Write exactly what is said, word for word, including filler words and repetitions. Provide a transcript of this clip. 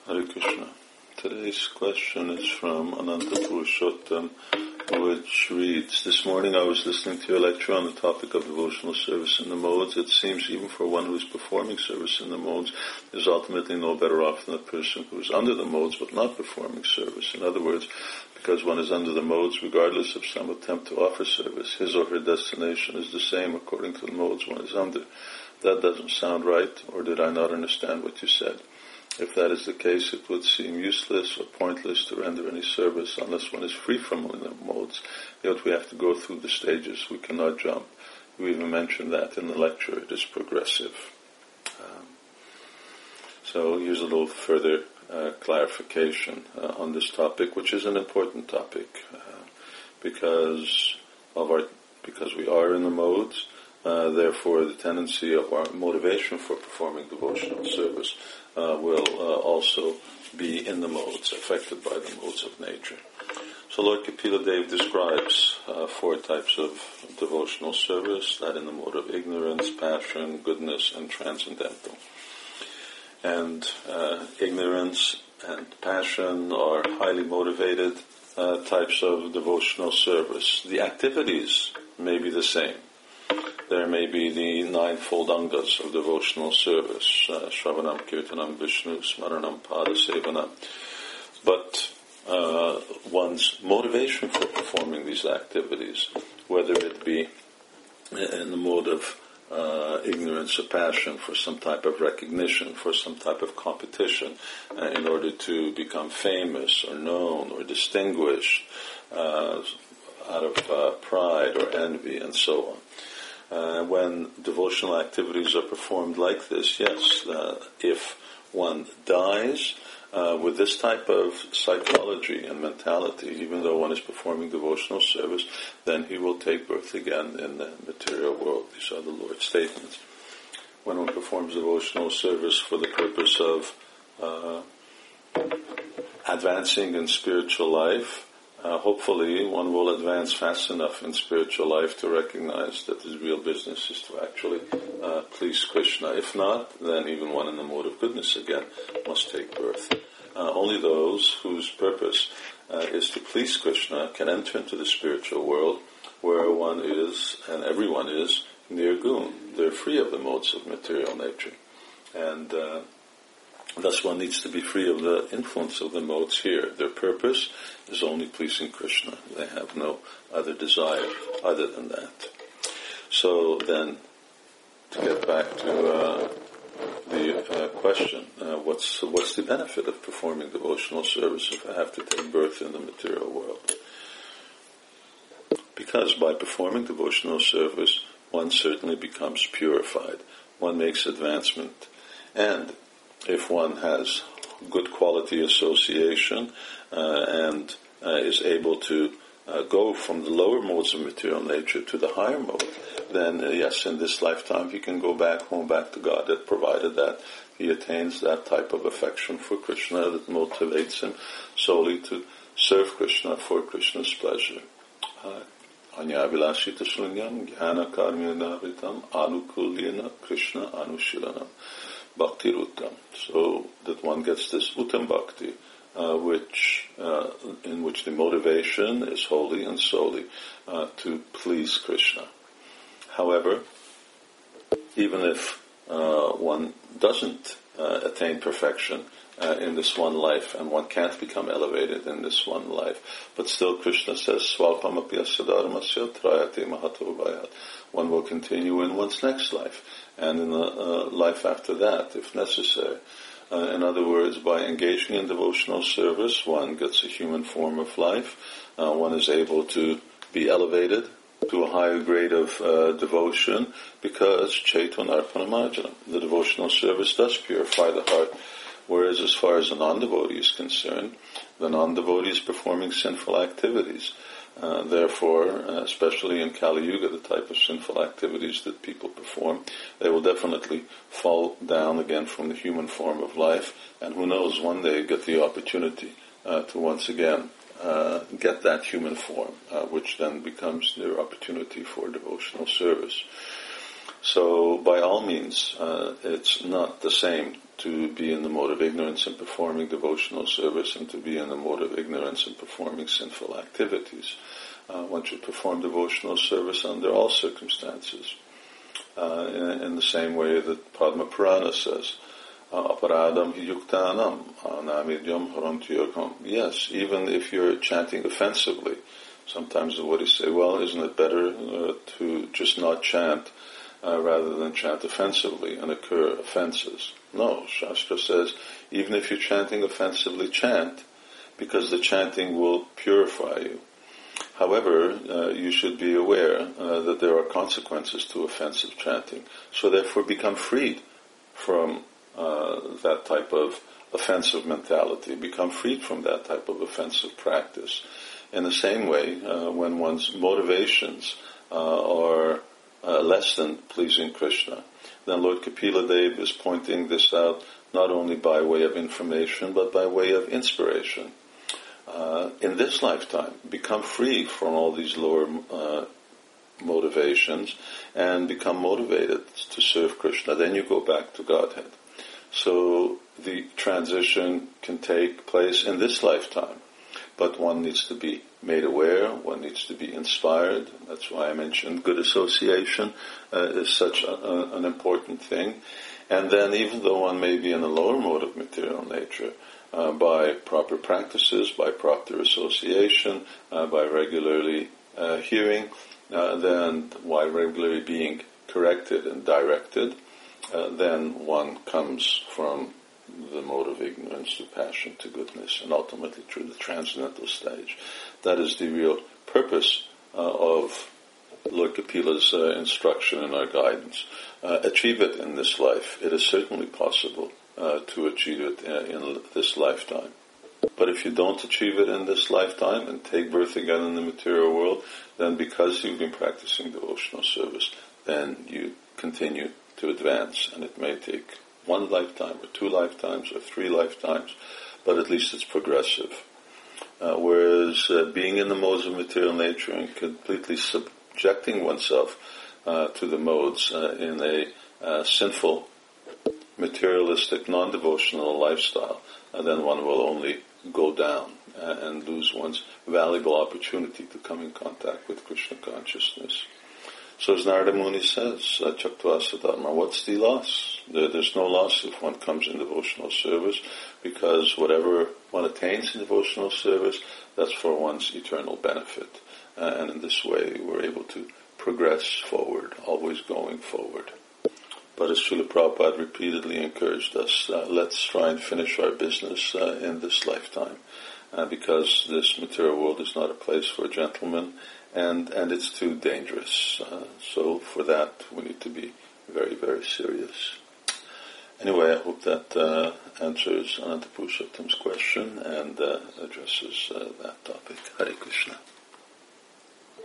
Hare Krishna. Today's question is from Ananta Purushottam, which reads, this morning I was listening to your lecture on the topic of devotional service in the modes. It seems even for one who is performing service in the modes is ultimately no better off than the person who is under the modes but not performing service. In other words, because one is under the modes, regardless of some attempt to offer service, his or her destination is the same according to the modes one is under. That doesn't sound right, or did I not understand what you said? If that is the case, it would seem useless or pointless to render any service unless one is free from the modes. Yet we have to go through the stages. We cannot jump. You even mentioned that in the lecture. It is progressive. Um, so here's a little further uh, clarification uh, on this topic, which is an important topic uh, because of our because we are in the modes. Uh, therefore, the tendency of our motivation for performing devotional service uh, will uh, also be in the modes, affected by the modes of nature. So Lord Kapila Dev describes uh, four types of devotional service, that in the mode of ignorance, passion, goodness, and transcendental. And uh, ignorance and passion are highly motivated uh, types of devotional service. The activities may be the same. There may be the ninefold angas of devotional service, uh, Shravanam, Kirtanam, Vishnu, Smaranam, Padasevanam. But uh, one's motivation for performing these activities, whether it be in the mode of uh, ignorance or passion for some type of recognition, for some type of competition, uh, in order to become famous or known or distinguished, uh, out of uh, pride or envy and so on. Uh, when devotional activities are performed like this, yes, uh, if one dies uh, with this type of psychology and mentality, even though one is performing devotional service, then he will take birth again in the material world. These are the Lord's statements. When one performs devotional service for the purpose of uh, advancing in spiritual life, Uh, hopefully one will advance fast enough in spiritual life to recognize that his real business is to actually uh, please Krishna. If not, then even one in the mode of goodness again must take birth. Uh, only those whose purpose uh, is to please Krishna can enter into the spiritual world where one is, and everyone is, nirgun. They're free of the modes of material nature. And uh, thus one needs to be free of the influence of the modes here. Their purpose is only pleasing Krishna. They have no other desire other than that. So then, to get back to uh, the uh, question, uh, what's what's the benefit of performing devotional service if I have to take birth in the material world? Because by performing devotional service, one certainly becomes purified. One makes advancement. And if one has good quality association uh, and uh, is able to uh, go from the lower modes of material nature to the higher mode, then uh, yes, in this lifetime he can go back home, back to God, that provided that he attains that type of affection for Krishna that motivates him solely to serve Krishna for Krishna's pleasure. Anyavilashita shlingam jnana karmyanavritam anukulyana Krishna anushilanam bhakti uttam. So that one gets this uttam bhakti, uh, which uh, in which the motivation is wholly and solely uh, to please Krishna. However, even if uh, one doesn't uh, attain perfection uh, in this one life, and one can't become elevated in this one life, but still Krishna says, Swalpamapyasya dharmasya trayate mahato bhayat. One will continue in one's next life, and in the uh, life after that, if necessary. Uh, in other words, by engaging in devotional service, one gets a human form of life. Uh, one is able to be elevated to a higher grade of uh, devotion, because Chaitanya Arpanamarjana, the devotional service does purify the heart. Whereas as far as a non-devotee is concerned, the non-devotee is performing sinful activities. Uh, therefore, uh, especially in Kali Yuga, the type of sinful activities that people perform, they will definitely fall down again from the human form of life, and who knows, one day get the opportunity uh, to once again uh, get that human form, uh, which then becomes their opportunity for devotional service. So by all means, uh, it's not the same to be in the mode of ignorance and performing devotional service and to be in the mode of ignorance and performing sinful activities. Uh, one should perform devotional service under all circumstances. Uh, in, in the same way that Padma Purana says, aparadam hi yuktanam anamidyam harantyogam. Yes, even if you're chanting offensively, sometimes the devotees say, well, isn't it better uh, to just not chant uh, rather than chant offensively and incur offenses? No, Shastra says, even if you're chanting offensively, chant, because the chanting will purify you. However, uh, you should be aware uh, that there are consequences to offensive chanting, so therefore become freed from uh, that type of offensive mentality, become freed from that type of offensive practice. In the same way, uh, when one's motivations uh, are uh, less than pleasing Krishna, then Lord Kapila Dev is pointing this out not only by way of information, but by way of inspiration. Uh, in this lifetime, become free from all these lower uh, motivations and become motivated to serve Krishna. Then you go back to Godhead. So the transition can take place in this lifetime, but one needs to be made aware, one needs to be inspired. That's why I mentioned good association uh, is such a, a, an important thing. And then even though one may be in a lower mode of material nature, Uh, by proper practices, by proper association, uh, by regularly uh, hearing, uh, then by regularly being corrected and directed, uh, then one comes from the mode of ignorance to passion to goodness, and ultimately through the transcendental stage. That is the real purpose uh, of Lord Kapila's uh, instruction and our guidance. Uh, achieve it in this life. It is certainly possible Uh, to achieve it uh, in this lifetime. But if you don't achieve it in this lifetime and take birth again in the material world, then because you've been practicing devotional service, then you continue to advance. And it may take one lifetime or two lifetimes or three lifetimes, but at least it's progressive. Uh, whereas uh, being in the modes of material nature and completely subjecting oneself uh, to the modes uh, in a uh, sinful materialistic, non-devotional lifestyle, and then one will only go down uh, and lose one's valuable opportunity to come in contact with Krishna consciousness. So as Narada Muni says, uh, Chaktavasa Dharma, what's the loss? There, there's no loss if one comes in devotional service, because whatever one attains in devotional service, that's for one's eternal benefit. Uh, and in this way, we're able to progress forward, always going forward. But as Srila Prabhupada repeatedly encouraged us, uh, let's try and finish our business uh, in this lifetime, uh, because this material world is not a place for gentlemen, and, and it's too dangerous. Uh, so for that, we need to be very, very serious. Anyway, I hope that uh, answers Ananta Purushottam's question and uh, addresses uh, that topic. Hare Krishna.